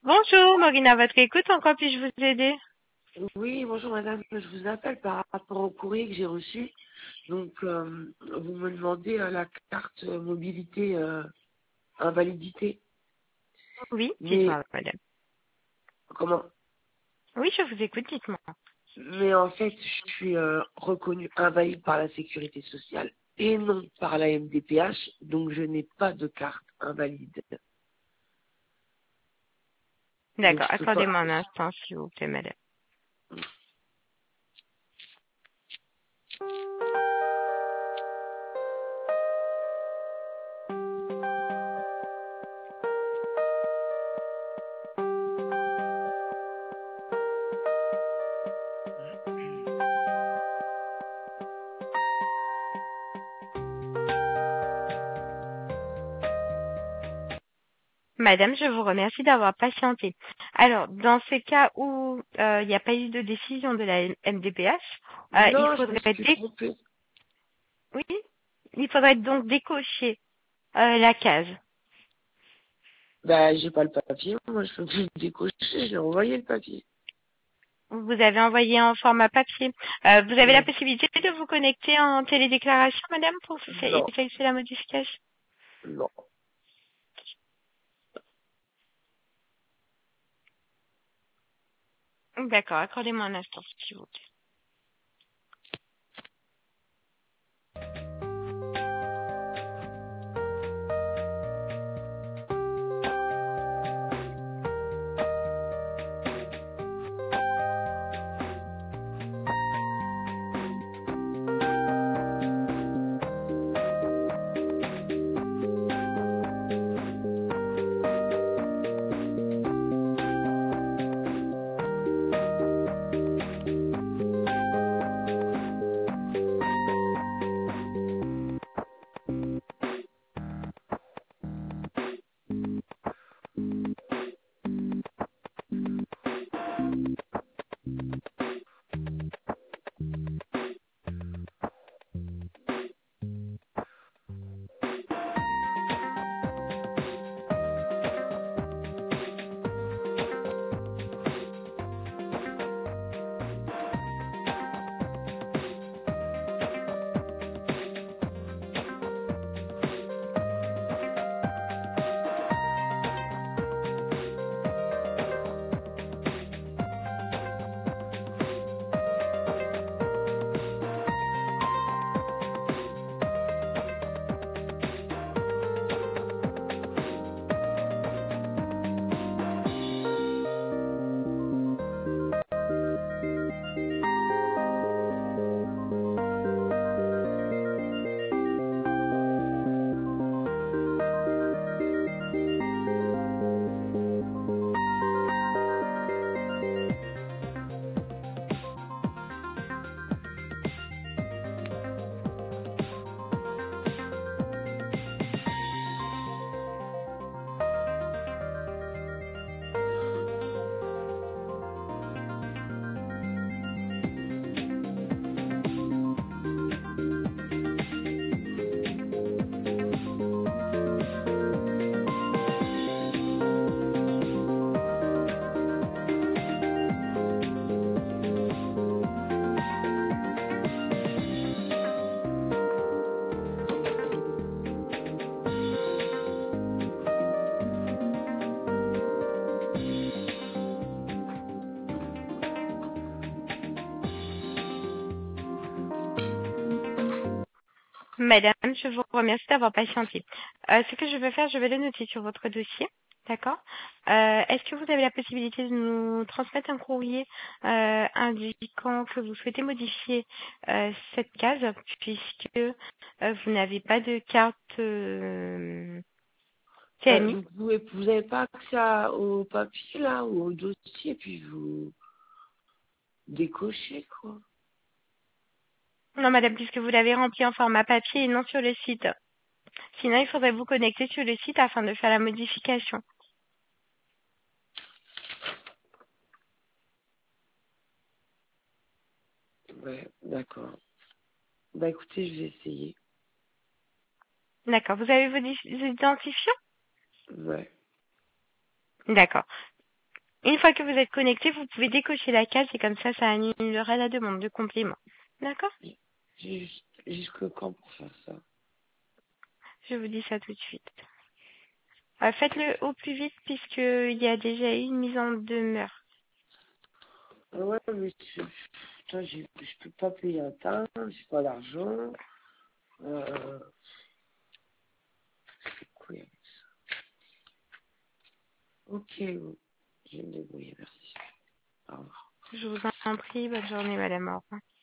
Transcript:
Bonjour, Maureen, à votre écoute, en quoi puis-je vous aider? Oui, bonjour madame, je vous appelle par rapport au courrier que j'ai reçu. Donc, vous me demandez la carte mobilité invalidité. Oui, Mais dites-moi, madame. comment? Oui, je vous écoute, dites-moi. Mais en fait, je suis reconnue invalide par la sécurité sociale et non par la MDPH, donc je n'ai pas de carte invalide. Donc D'accord, je peux pas. accordez-moi un instant, s'il vous plaît, madame. Madame, je vous remercie d'avoir patienté. Alors, dans ces cas où il n'y a pas eu de décision de la MDPH, il Non, je me faudrait suis trompée. oui, il faudrait donc décocher la case. Bah, j'ai pas le papier, moi je peux plus le décocher, j'ai envoyé le papier. Vous avez envoyé en format papier. Vous avez la Ouais. possibilité de vous connecter en télédéclaration, madame, pour Non, effectuer la modification? non. D'accord, accordez-moi un instant, s'il vous plaît. Madame, je vous remercie d'avoir patienté. Ce que je vais faire, je vais le noter sur votre dossier. D'accord. Est-ce que vous avez la possibilité de nous transmettre un courrier indiquant que vous souhaitez modifier cette case puisque vous n'avez pas de carte CMI? Vous n'avez pas accès au papier là ou au dossier, puis vous décochez quoi. Non, madame, puisque vous l'avez rempli en format papier et non sur le site. Sinon, il faudrait vous connecter sur le site afin de faire la modification. Ouais, d'accord. Bah écoutez, je vais essayer. D'accord. Vous avez vos identifiants? Ouais. D'accord. Une fois que vous êtes connecté, vous pouvez décocher la case et comme ça annulera la demande de complément. D'accord? J'ai jusque quand pour faire ça? Je vous dis ça tout de suite. Faites-le au plus vite puisqu'il y a déjà eu une mise en demeure. Ah ouais, mais putain, je peux pas payer un temps, j'ai pas d'argent. C'est quoi ça? Ok, bon. Je vais me débrouiller, merci. Au revoir. Je vous en prie, bonne journée, madame. Au revoir.